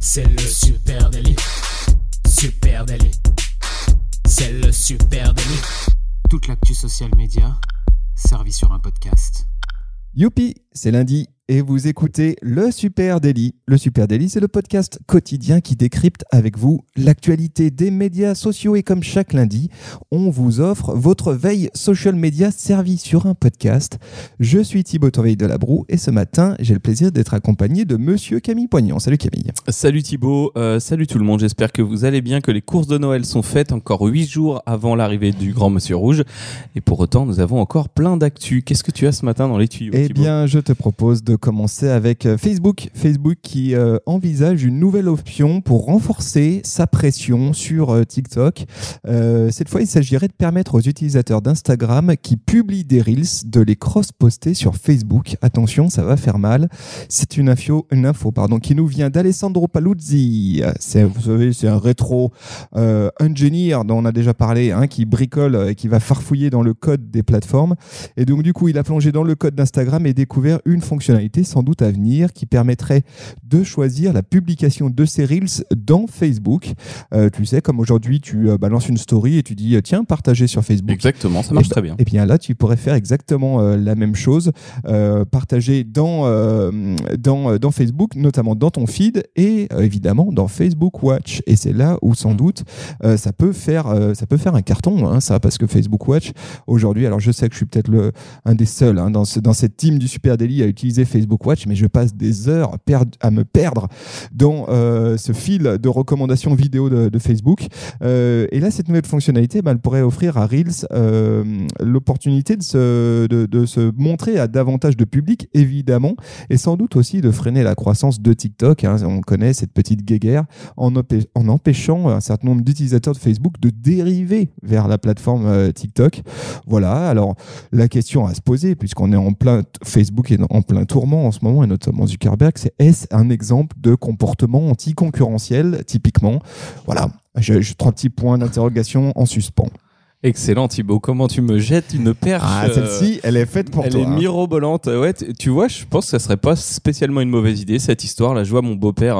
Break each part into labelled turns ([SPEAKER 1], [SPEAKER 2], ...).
[SPEAKER 1] C'est le Super Daily. Super Daily. C'est le Super Daily. Toute l'actu social média servie sur un podcast.
[SPEAKER 2] Youpi, c'est lundi et vous écoutez le Super Daily. Le Super Daily, c'est le podcast quotidien qui décrypte avec vous l'actualité des médias sociaux. Et comme chaque lundi, on vous offre votre veille social media servie sur un podcast. Je suis Thibaut Tourveille de Labroue et ce matin, j'ai le plaisir d'être accompagné de Monsieur Camille Poignant. Salut Camille.
[SPEAKER 3] Salut Thibaut, salut tout le monde. J'espère que vous allez bien, que les courses de Noël sont faites encore 8 jours avant l'arrivée du grand Monsieur Rouge. Et pour autant, nous avons encore plein d'actu. Qu'est-ce que tu as ce matin dans les tuyaux,
[SPEAKER 2] Eh
[SPEAKER 3] Thibaut ?
[SPEAKER 2] bien, je te propose de commencer avec Facebook. Facebook qui envisage une nouvelle option pour renforcer sa pression sur TikTok. Cette fois, il s'agirait de permettre aux utilisateurs d'Instagram qui publient des Reels de les cross-poster sur Facebook. Attention, ça va faire mal. C'est une info qui nous vient d'Alessandro Paluzzi. Vous savez, c'est un rétro engineer dont on a déjà parlé, qui bricole et qui va farfouiller dans le code des plateformes. Et donc, du coup, il a plongé dans le code d'Instagram et découvert une fonctionnalité sans doute à venir qui permettrait de choisir la publication de ces Reels dans Facebook. Tu sais, comme aujourd'hui, tu balances une story et tu dis tiens, partagez sur Facebook.
[SPEAKER 3] Exactement, ça marche très bien.
[SPEAKER 2] Et bien là, tu pourrais faire exactement la même chose, partager dans Facebook, notamment dans ton feed et évidemment dans Facebook Watch. Et c'est là où sans doute ça peut faire un carton, ça, parce que Facebook Watch aujourd'hui, alors je sais que je suis peut-être un des seuls dans cette team du Super Daily à utiliser Facebook Watch, mais je passe des heures à me perdre dans ce fil de recommandations vidéo de Facebook. Et là, cette nouvelle fonctionnalité, elle pourrait offrir à Reels l'opportunité de se montrer à davantage de public, évidemment, et sans doute aussi de freiner la croissance de TikTok. On connaît cette petite guéguerre en empêchant un certain nombre d'utilisateurs de Facebook de dériver vers la plateforme TikTok. Voilà, alors la question à se poser, puisqu'on est Facebook est en plein tourment en ce moment, et notamment Zuckerberg, c'est est-ce un exemple de comportement anticoncurrentiel, typiquement? Voilà, j'ai 3 petits points d'interrogation en suspens.
[SPEAKER 3] Excellent Thibaut, comment tu me jettes une perche.
[SPEAKER 2] Celle-ci, elle est faite pour toi.
[SPEAKER 3] Elle est mirobolante. Ouais, tu vois, je pense que ça serait pas spécialement une mauvaise idée cette histoire. Là, je vois mon beau-père,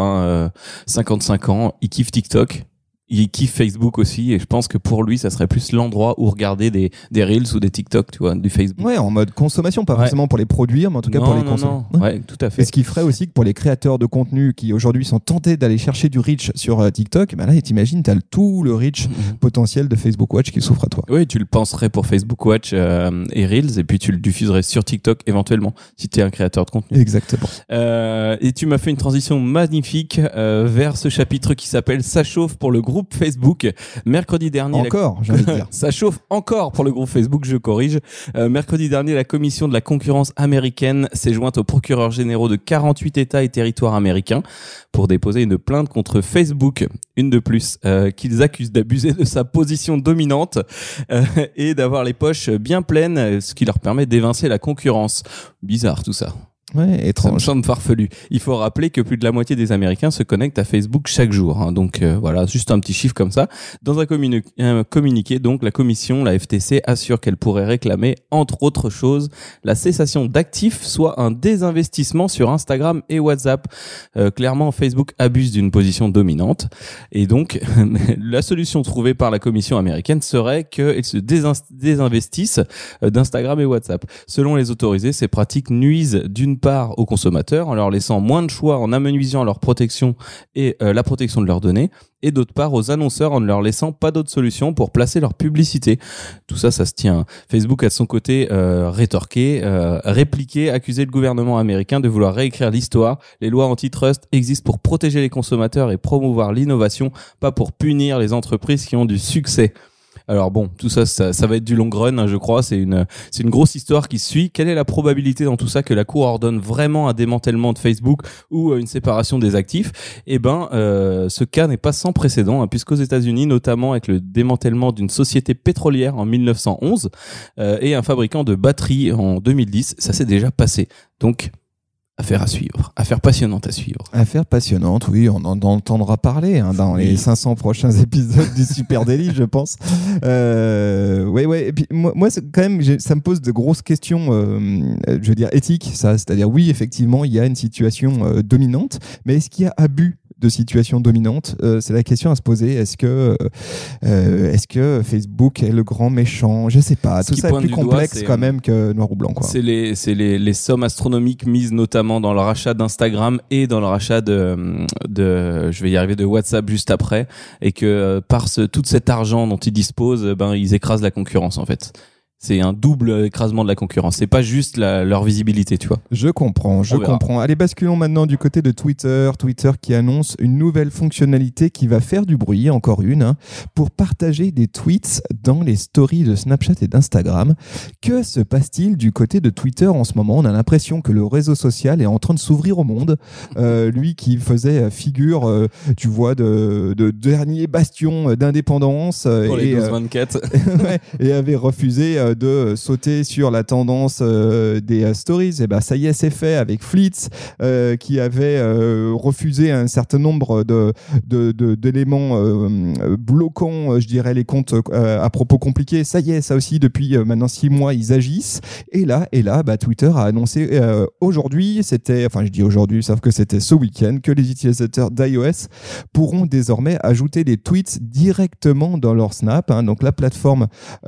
[SPEAKER 3] 55 ans, il kiffe TikTok. Il kiffe Facebook aussi, et je pense que pour lui, ça serait plus l'endroit où regarder des Reels ou des TikTok, tu vois, du Facebook.
[SPEAKER 2] Ouais, en mode consommation, pas forcément pour les produire, mais en tout cas pour les consommer.
[SPEAKER 3] Ouais, tout à fait.
[SPEAKER 2] Et ce qui ferait aussi que pour les créateurs de contenu qui aujourd'hui sont tentés d'aller chercher du reach sur TikTok, là, t'imagines, t'as tout le reach potentiel de Facebook Watch qui s'offre à toi.
[SPEAKER 3] Oui, tu le penserais pour Facebook Watch et Reels, et puis tu le diffuserais sur TikTok éventuellement, si t'es un créateur de contenu.
[SPEAKER 2] Exactement.
[SPEAKER 3] Et tu m'as fait une transition magnifique vers ce chapitre qui s'appelle « Ça chauffe pour le groupe Facebook ». Mercredi dernier...
[SPEAKER 2] J'ai envie de dire.
[SPEAKER 3] Ça chauffe encore pour le groupe Facebook, je corrige. Mercredi dernier, la commission de la concurrence américaine s'est jointe aux procureurs généraux de 48 États et territoires américains pour déposer une plainte contre Facebook, une de plus, qu'ils accusent d'abuser de sa position dominante et d'avoir les poches bien pleines, ce qui leur permet d'évincer la concurrence. Bizarre tout ça.
[SPEAKER 2] Ouais, étrange.
[SPEAKER 3] Ça me semble farfelu. Il faut rappeler que plus de la moitié des Américains se connectent à Facebook chaque jour. Donc voilà, juste un petit chiffre comme ça. Dans un communiqué, donc, la commission, la FTC, assure qu'elle pourrait réclamer, entre autres choses, la cessation d'actifs, soit un désinvestissement sur Instagram et WhatsApp. Clairement, Facebook abuse d'une position dominante. Et donc, la solution trouvée par la commission américaine serait qu'ils se désinvestissent d'Instagram et WhatsApp. Selon les autorisés, ces pratiques nuisent d'une part aux consommateurs en leur laissant moins de choix, en amenuisant leur protection et la protection de leurs données, et d'autre part aux annonceurs en ne leur laissant pas d'autre solution pour placer leur publicité. Tout ça, ça se tient. Facebook a de son côté répliqué, accusé le gouvernement américain de vouloir réécrire l'histoire. Les lois antitrust existent pour protéger les consommateurs et promouvoir l'innovation, pas pour punir les entreprises qui ont du succès. Alors bon, tout ça va être du long run, je crois. C'est une grosse histoire qui suit. Quelle est la probabilité dans tout ça que la Cour ordonne vraiment un démantèlement de Facebook ou une séparation des actifs ? Ce cas n'est pas sans précédent, puisqu'aux États-Unis, notamment avec le démantèlement d'une société pétrolière en 1911 et un fabricant de batteries en 2010, ça s'est déjà passé. Donc affaire à suivre, affaire passionnante à suivre.
[SPEAKER 2] Affaire passionnante, oui, on en entendra parler dans les 500 prochains épisodes du Super Daily, je pense. Ouais. Et puis moi quand même, ça me pose de grosses questions, je veux dire éthiques, ça. C'est-à-dire, oui, effectivement, il y a une situation dominante, mais est-ce qu'il y a abus de situation dominante. C'est la question à se poser. Est-ce que Facebook est le grand méchant? Je sais pas. Tout ça est plus complexe quand même que noir ou blanc, quoi.
[SPEAKER 3] C'est les sommes astronomiques mises notamment dans le rachat d'Instagram et dans le rachat de je vais y arriver, de WhatsApp juste après, et que par tout cet argent dont ils disposent, ils écrasent la concurrence en fait. C'est un double écrasement de la concurrence. C'est pas juste leur visibilité, tu vois.
[SPEAKER 2] Je comprends. Allez, basculons maintenant du côté de Twitter. Twitter qui annonce une nouvelle fonctionnalité qui va faire du bruit, encore une, pour partager des tweets dans les stories de Snapchat et d'Instagram. Que se passe-t-il du côté de Twitter en ce moment? On a l'impression que le réseau social est en train de s'ouvrir au monde. Lui qui faisait figure, tu vois, de dernier bastion d'indépendance.
[SPEAKER 3] Pour les 12-24.
[SPEAKER 2] Et avait refusé de sauter sur la tendance des stories. Et ça y est, c'est fait avec Fleets qui avait refusé un certain nombre d'éléments bloquant, je dirais, les comptes à propos compliqués. Ça y est, ça aussi, depuis maintenant 6 mois, ils agissent. Et là, Twitter a annoncé aujourd'hui, je dis aujourd'hui, sauf que c'était ce week-end, que les utilisateurs d'iOS pourront désormais ajouter des tweets directement dans leur Snap. Donc la plateforme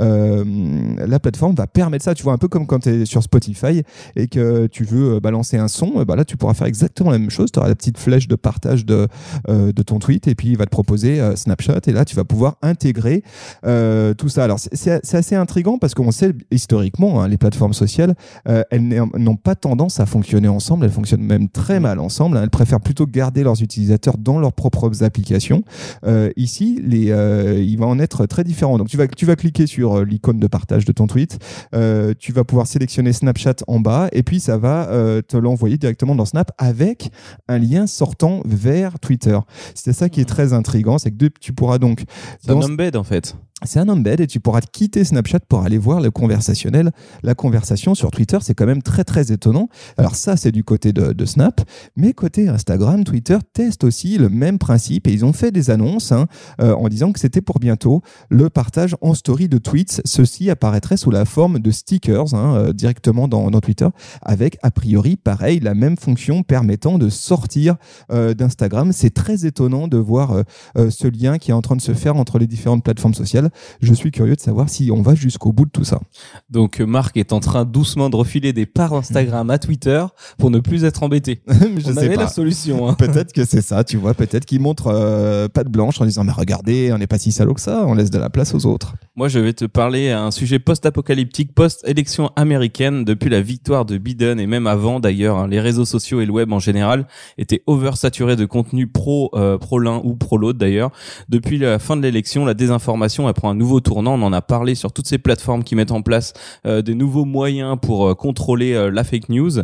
[SPEAKER 2] va permettre ça, tu vois, un peu comme quand tu es sur Spotify et que tu veux balancer un son, là tu pourras faire exactement la même chose, tu auras la petite flèche de partage de ton tweet et puis il va te proposer Snapchat et là tu vas pouvoir intégrer tout ça. Alors c'est assez intriguant parce qu'on sait historiquement, les plateformes sociales, elles n'ont pas tendance à fonctionner ensemble, elles fonctionnent même très mal ensemble, elles préfèrent plutôt garder leurs utilisateurs dans leurs propres applications. Ici, il va en être très différent. Donc tu vas cliquer sur l'icône de partage de ton tweet, tu vas pouvoir sélectionner Snapchat en bas et puis ça va te l'envoyer directement dans Snap avec un lien sortant vers Twitter. C'est ça qui est très intriguant, c'est que tu pourras donc...
[SPEAKER 3] C'est un embed en fait.
[SPEAKER 2] C'est un embed et tu pourras quitter Snapchat pour aller voir le conversationnel. La conversation sur Twitter, c'est quand même très très étonnant. Alors ça, c'est du côté de Snap, mais côté Instagram, Twitter teste aussi le même principe et ils ont fait des annonces en disant que c'était pour bientôt le partage en story de tweets. Ceci apparaîtrait sous la forme de stickers directement dans Twitter avec a priori pareil la même fonction permettant de sortir d'Instagram. C'est très étonnant de voir ce lien qui est en train de se faire entre les différentes plateformes sociales. Je suis curieux de savoir si on va jusqu'au bout de tout ça.
[SPEAKER 3] Donc Marc est en train doucement de refiler des parts Instagram à Twitter pour ne plus être embêté. On avait la solution.
[SPEAKER 2] Peut-être que c'est ça, tu vois. Peut-être qu'il montre patte blanche en disant mais regardez, on n'est pas si salaud que ça, on laisse de la place aux autres.
[SPEAKER 3] Moi, je vais te parler à un sujet post-apocalyptique, post-élection américaine. Depuis la victoire de Biden et même avant d'ailleurs, les réseaux sociaux et le web en général étaient oversaturés de contenu pro l'un ou pro l'autre d'ailleurs. Depuis la fin de l'élection, la désinformation prend un nouveau tournant. On en a parlé sur toutes ces plateformes qui mettent en place des nouveaux moyens pour contrôler la fake news.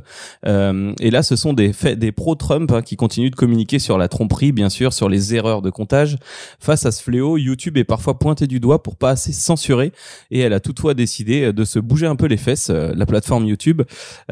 [SPEAKER 3] Et là, ce sont des pro-Trump qui continuent de communiquer sur la tromperie, bien sûr, sur les erreurs de comptage. Face à ce fléau, YouTube est parfois pointé du doigt pour pas assez censurer et elle a toutefois décidé de se bouger un peu les fesses, la plateforme YouTube,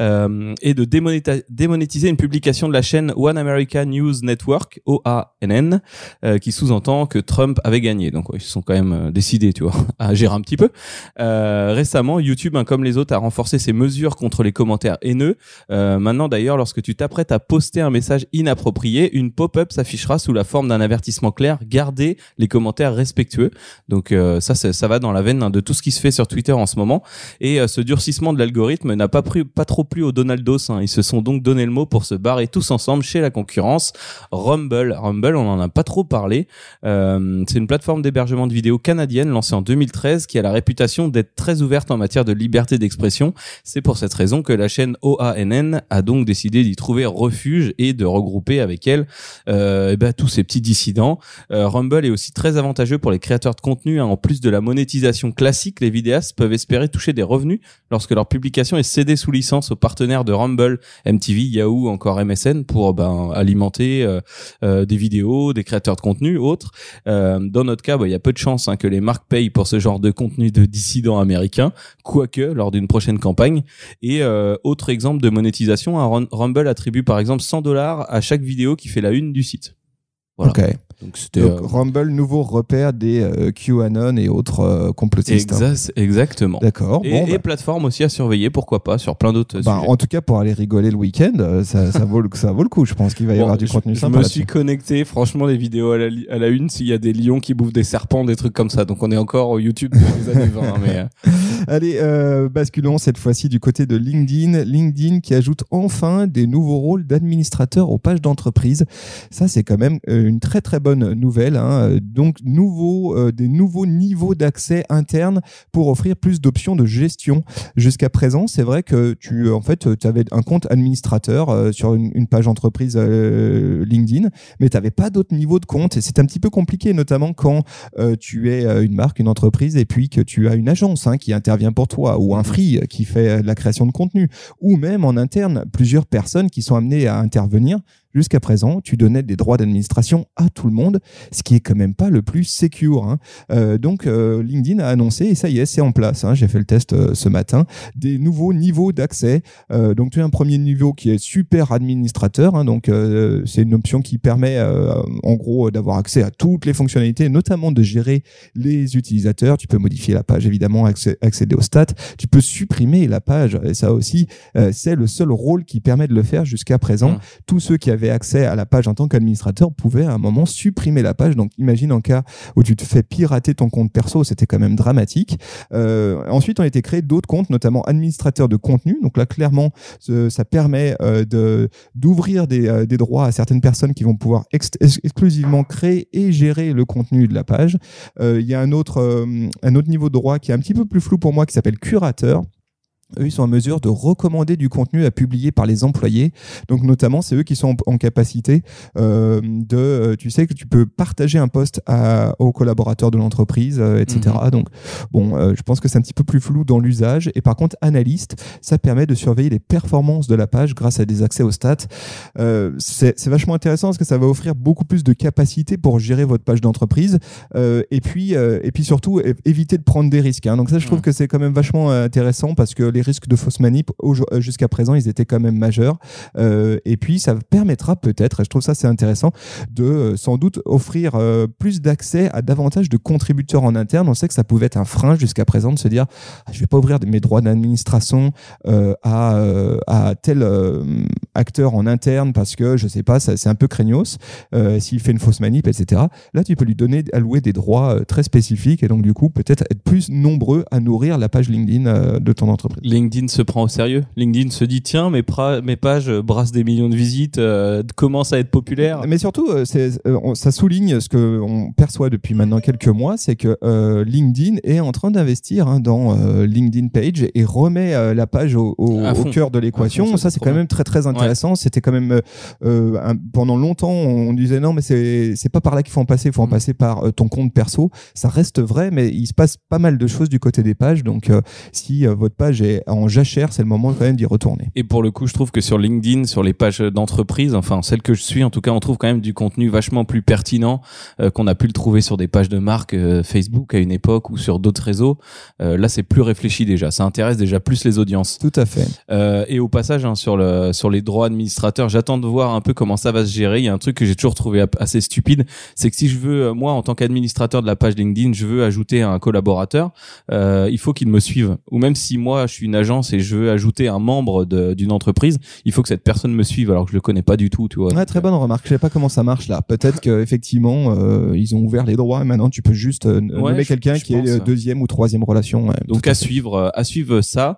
[SPEAKER 3] et de démonétiser une publication de la chaîne One America News Network, OANN, qui sous-entend que Trump avait gagné. Donc ils se sont quand même décidés, tu vois, à gérer un petit peu. Récemment, YouTube, comme les autres, a renforcé ses mesures contre les commentaires haineux. Maintenant d'ailleurs, lorsque tu t'apprêtes à poster un message inapproprié, une pop-up s'affichera sous la forme d'un avertissement clair: gardez les commentaires respectueux. Donc ça va dans la veine de tout ce qui se fait sur Twitter en ce moment. Et ce durcissement de l'algorithme n'a pas trop plu aux Donaldos. Ils se sont donc donné le mot pour se barrer tous ensemble chez la concurrence. Rumble, on en a pas trop parlé. C'est une plateforme d'hébergement de vidéos canadienne lancée en 2013 qui a la réputation d'être très ouverte en matière de liberté d'expression. C'est pour cette raison que la chaîne OANN a donc décidé d'y trouver refuge et de regrouper avec elle tous ces petits dissidents. Rumble est aussi très avantageux pour les créateurs de contenu. En plus de la monétisation classique, les vidéastes peuvent espérer toucher des revenus lorsque leur publication est cédée sous licence aux partenaires de Rumble, MTV, Yahoo, encore MSN pour alimenter des vidéos, des créateurs de contenu, autres. Dans notre cas, il y a peu de chances que les marques payent pour ce genre de contenu de dissidents américains, quoique lors d'une prochaine campagne. Et autre exemple de monétisation, Rumble attribue par exemple $100 à chaque vidéo qui fait la une du site. Voilà.
[SPEAKER 2] Ok.
[SPEAKER 3] Donc c'était
[SPEAKER 2] Donc, Rumble, nouveau repère des QAnon et autres complotistes.
[SPEAKER 3] exactement.
[SPEAKER 2] D'accord.
[SPEAKER 3] Et plateforme aussi à surveiller, pourquoi pas, sur plein d'autres sujets.
[SPEAKER 2] En tout cas, pour aller rigoler le week-end, ça vaut le coup. Je pense qu'il va y avoir du contenu sympa.
[SPEAKER 3] Je me suis connecté, franchement, les vidéos à la une, s'il y a des lions qui bouffent des serpents, des trucs comme ça. Donc on est encore au YouTube des années 20. Mais
[SPEAKER 2] Allez, basculons cette fois-ci du côté de LinkedIn. LinkedIn qui ajoute enfin des nouveaux rôles d'administrateur aux pages d'entreprise. Ça, c'est quand même une très très bonne nouvelle. Hein. Donc, des nouveaux niveaux d'accès interne pour offrir plus d'options de gestion. Jusqu'à présent, c'est vrai que tu avais un compte administrateur sur une page entreprise LinkedIn, mais tu n'avais pas d'autres niveaux de compte. Et c'est un petit peu compliqué, notamment quand tu es une marque, une entreprise, et puis que tu as une agence qui intervient pour toi, ou un free qui fait la création de contenu, ou même en interne, plusieurs personnes qui sont amenées à intervenir. Jusqu'à présent, tu donnais des droits d'administration à tout le monde, ce qui est quand même pas le plus secure. Hein. Donc, LinkedIn a annoncé, et ça y est, c'est en place. Hein, j'ai fait le test ce matin, des nouveaux niveaux d'accès. Donc, tu as un premier niveau qui est super administrateur. Hein, donc, c'est une option qui permet, en gros, d'avoir accès à toutes les fonctionnalités, notamment de gérer les utilisateurs. Tu peux modifier la page, évidemment, accéder aux stats. Tu peux supprimer la page. Et ça aussi, c'est le seul rôle qui permet de le faire jusqu'à présent. Tous ceux qui avaient accès à la page en tant qu'administrateur pouvaient à un moment supprimer la page. Donc imagine en cas où tu te fais pirater ton compte perso, c'était quand même dramatique. Ensuite, ont été créés d'autres comptes, notamment administrateurs de contenu. Donc là, clairement, ça permet d'ouvrir des droits à certaines personnes qui vont pouvoir exclusivement créer et gérer le contenu de la page. Il y a un autre niveau de droit qui est un petit peu plus flou pour moi, qui s'appelle curateur. Eux, ils sont en mesure de recommander du contenu à publier par les employés. Donc, notamment, c'est eux qui sont en capacité tu sais que tu peux partager un post aux collaborateurs de l'entreprise, etc. Donc, je pense que c'est un petit peu plus flou dans l'usage. Et par contre, analyste, ça permet de surveiller les performances de la page grâce à des accès aux stats. C'est vachement intéressant parce que ça va offrir beaucoup plus de capacité pour gérer votre page d'entreprise. Et puis surtout, éviter de prendre des risques. Hein. Donc ça, je trouve que c'est quand même vachement intéressant parce que les risques de fausse manip jusqu'à présent ils étaient quand même majeurs et puis ça permettra peut-être, et je trouve ça c'est intéressant, de sans doute offrir plus d'accès à davantage de contributeurs en interne. On sait que ça pouvait être un frein jusqu'à présent de se dire je vais pas ouvrir mes droits d'administration à tel acteur en interne parce que je sais pas, c'est un peu craignos s'il fait une fausse manip, etc. Là tu peux lui allouer des droits très spécifiques et donc du coup peut-être être plus nombreux à nourrir la page LinkedIn de ton entreprise.
[SPEAKER 3] LinkedIn se prend au sérieux. LinkedIn se dit tiens, mes pages brassent des millions de visites, commencent à être populaires.
[SPEAKER 2] Mais surtout, ça souligne ce qu'on perçoit depuis maintenant quelques mois, c'est que LinkedIn est en train d'investir dans LinkedIn Page et remet la page au cœur de l'équation. Ça, c'est quand même très très intéressant. Ouais. C'était quand même pendant longtemps, on disait non, mais c'est pas par là qu'il faut en passer. Il faut en passer par ton compte perso. Ça reste vrai, mais il se passe pas mal de choses du côté des pages. Donc, si votre page est en jachère, c'est le moment quand même d'y retourner.
[SPEAKER 3] Et pour le coup, je trouve que sur LinkedIn, sur les pages d'entreprise, enfin celles que je suis en tout cas, on trouve quand même du contenu vachement plus pertinent qu'on a pu le trouver sur des pages de marque Facebook à une époque ou sur d'autres réseaux. Là, c'est plus réfléchi déjà. Ça intéresse déjà plus les audiences.
[SPEAKER 2] Tout à fait.
[SPEAKER 3] Et au passage, sur les droits administrateurs, j'attends de voir un peu comment ça va se gérer. Il y a un truc que j'ai toujours trouvé assez stupide, c'est que si je veux, moi, en tant qu'administrateur de la page LinkedIn, je veux ajouter un collaborateur, il faut qu'il me suive. Ou même si moi, je suis une agence et je veux ajouter un membre d'une entreprise, il faut que cette personne me suive alors que je le connais pas du tout, tu vois.
[SPEAKER 2] Ouais, très bonne remarque. Je sais pas comment ça marche là. Peut-être qu'effectivement, ils ont ouvert les droits et maintenant tu peux juste nommer quelqu'un qui est deuxième ou troisième relation. Ouais,
[SPEAKER 3] donc à suivre ça.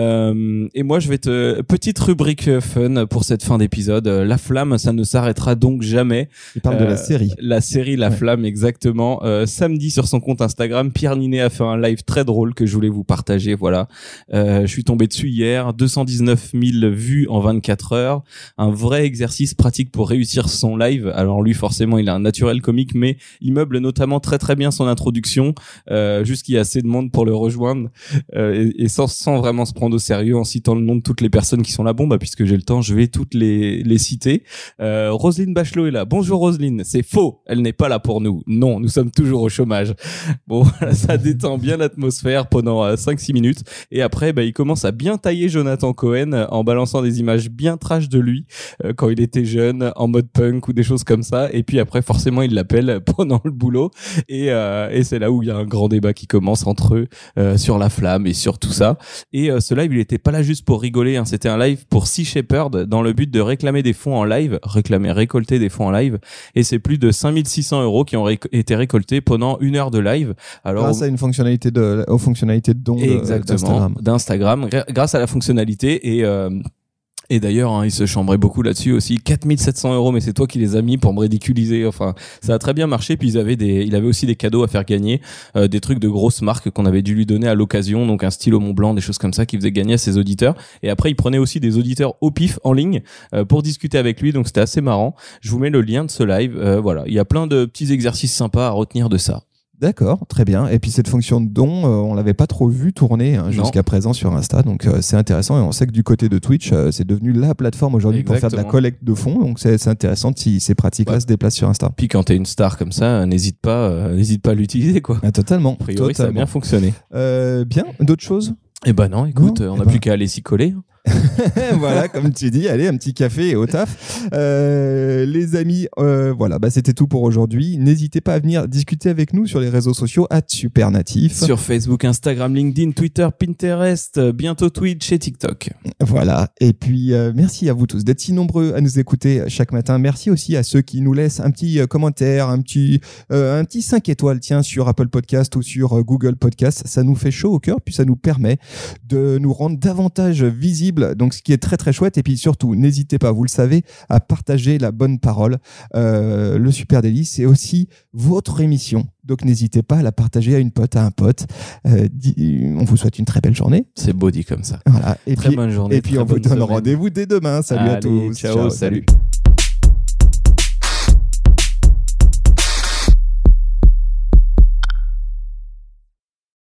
[SPEAKER 3] Et moi, je vais petite rubrique fun pour cette fin d'épisode. La flamme, ça ne s'arrêtera donc jamais.
[SPEAKER 2] Il parle de la série.
[SPEAKER 3] La série La Flamme, exactement. Samedi sur son compte Instagram, Pierre Ninet a fait un live très drôle que je voulais vous partager. Voilà. Je suis tombé dessus hier, 219 000 vues en 24 heures. Un vrai exercice pratique pour réussir son live. Alors lui, forcément, il a un naturel comique, mais il meuble notamment très très bien son introduction, juste qu'il y a assez de monde pour le rejoindre, et sans vraiment se prendre au sérieux, en citant le nom de toutes les personnes qui sont là. Bon, bah puisque j'ai le temps, je vais toutes les citer. Roselyne Bachelot est là. Bonjour Roselyne. C'est faux. Elle n'est pas là pour nous. Non, nous sommes toujours au chômage. Bon, voilà, ça détend bien l'atmosphère pendant 5-6 minutes. Et après, bah, il commence à bien tailler Jonathan Cohen en balançant des images bien trash de lui quand il était jeune, en mode punk ou des choses comme ça. Et puis après, forcément, il l'appelle pendant le boulot. Et c'est là où il y a un grand débat qui commence entre eux sur la flamme et sur tout ça. Et ce live, il était pas là juste pour rigoler, hein. C'était un live pour Sea Shepherd dans le but de réclamer des fonds en live, récolter des fonds en live. Et c'est plus de 5600 € qui ont été récoltés pendant 1 heure de live. Alors,
[SPEAKER 2] grâce à une fonctionnalité aux fonctionnalités de don
[SPEAKER 3] d'Instagram. Grâce à la fonctionnalité et d'ailleurs, hein, il se chambrait beaucoup là-dessus aussi. 4700 €, mais c'est toi qui les as mis pour me ridiculiser. Enfin, ça a très bien marché. Puis il avait aussi des cadeaux à faire gagner, des trucs de grosses marques qu'on avait dû lui donner à l'occasion, donc un stylo Montblanc, des choses comme ça, qui faisait gagner à ses auditeurs. Et après, il prenait aussi des auditeurs au pif en ligne pour discuter avec lui. Donc c'était assez marrant. Je vous mets le lien de ce live. Voilà, il y a plein de petits exercices sympas à retenir de ça.
[SPEAKER 2] D'accord, très bien. Et puis cette fonction de don, on l'avait pas trop vu tourner jusqu'à présent sur Insta, donc c'est intéressant. Et on sait que du côté de Twitch, c'est devenu la plateforme aujourd'hui pour faire de la collecte de fonds. Donc c'est intéressant si ces pratiques-là se déplacent sur Insta.
[SPEAKER 3] Puis quand t'es une star comme ça, n'hésite pas à l'utiliser, quoi.
[SPEAKER 2] Ah, totalement.
[SPEAKER 3] A priori, ça a bien fonctionné.
[SPEAKER 2] Bien. D'autres choses?
[SPEAKER 3] Eh ben non, écoute, on n'a plus qu'à aller s'y coller.
[SPEAKER 2] Voilà, comme tu dis, allez, un petit café et au taf. Les amis, voilà, c'était tout pour aujourd'hui. N'hésitez pas à venir discuter avec nous sur les réseaux sociaux @supernatif.
[SPEAKER 3] Sur Facebook, Instagram, LinkedIn, Twitter, Pinterest, bientôt Twitch et TikTok.
[SPEAKER 2] Voilà, et puis merci à vous tous d'être si nombreux à nous écouter chaque matin. Merci aussi à ceux qui nous laissent un petit commentaire, un petit 5 étoiles, tiens, sur Apple Podcast ou sur Google Podcast. Ça nous fait chaud au cœur, puis ça nous permet de nous rendre davantage visibles, donc ce qui est très très chouette. Et puis surtout, n'hésitez pas, vous le savez, à partager la bonne parole. Le Super Daily, c'est aussi votre émission, donc n'hésitez pas à la partager à une pote, à un pote. On vous souhaite une très belle journée.
[SPEAKER 3] C'est beau dit comme ça.
[SPEAKER 2] Voilà.
[SPEAKER 3] Très bonne journée.
[SPEAKER 2] Et puis on vous donne rendez-vous dès demain. Salut à tous.
[SPEAKER 3] Ciao, salut.